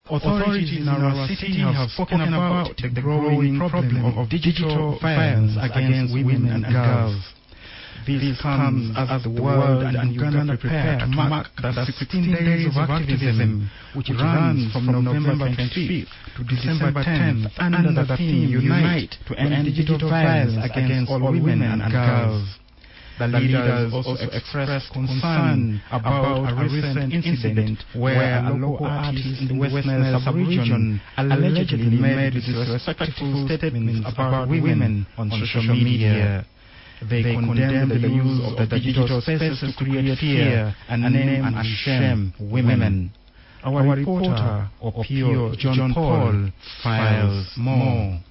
Authorities in our city have spoken about the growing problem of digital violence against women and girls. This comes as the world and Uganda prepare to mark the 16 days of activism, which runs from November 25th to December 10th under the theme Unite to End Digital Violence Against All Women and Girls. The leaders also expressed concern about a recent incident where a local artist in the West Nile sub-region allegedly made disrespectful statements about women on social media. They condemned the use of the digital spaces to create fear and name and shame women. Our reporter, Opio John Paul, files more.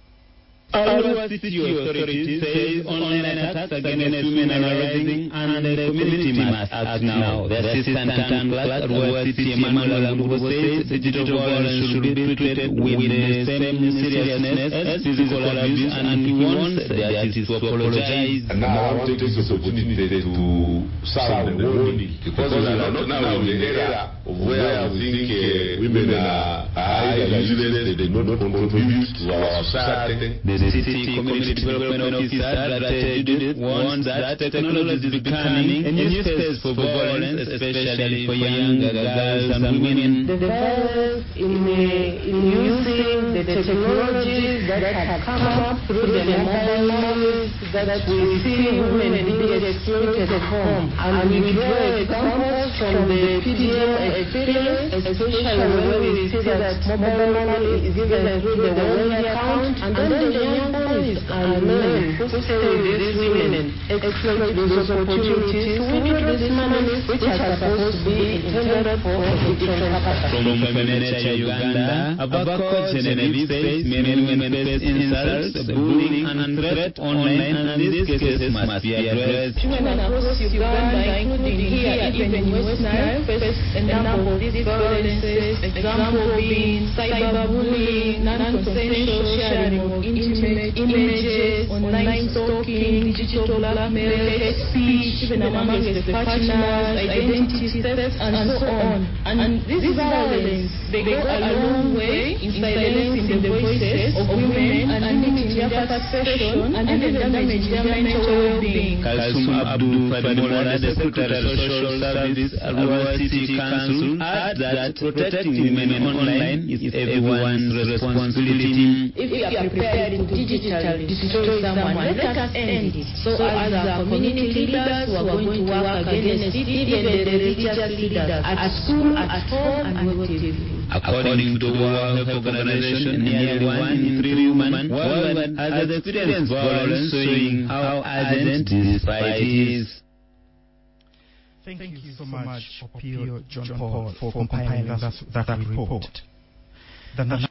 Our city authorities say online attacks against women are rising and the community must act now. The assistant clerk at Rua City, Emmanuel Ambubo, says digital violence should be treated with the same seriousness as physical abuse, and he wants the artists to apologize. And now I want to take this opportunity to sound the warning, because we are not now in the era of where we think women are either useless, they do not contribute to our society. The City Community Development Officer, Judith, warns that technology is becoming a new space for violence, especially for younger girls and women. The violence in using the technologies that have come up through the mobile phones, that we see women being exploited at home. And we draw examples from the PDM experience, especially when we see that mobile money is given through the Wally account, and then the young boys and men who stay with these women exploit those opportunities to withdraw this money, which are supposed to be intended for a different purpose. From Feminature Uganda, Abako Genevieve says men and women face insults, bullying and threat online, and these cases must be addressed. Women across Uganda, including here, even in West Nile, face a number of these violences, example being cyberbullying, non-consensual sharing of intimate images, online stalking, digital blackmail, hate speech, even amongst the partners, identity theft, and so on. And this violence, they go a long way in silencing the voices of women and limiting their participation and even damaging their mental well-being. Kalsum Abdul Fadimola, the Secretary of Social Service at Rua City Council, adds that protecting women online is everyone's responsibility. If we are prepared to digitally destroy someone, let us end it. So as community leaders who are going to work against it, even the religious leaders, at school, at home, and whatever. According to the World Health Organization, nearly 1 in 3 women worldwide has experienced violence, showing how urgent this fight is. Thank you so much, Opio John Paul, for compiling that report.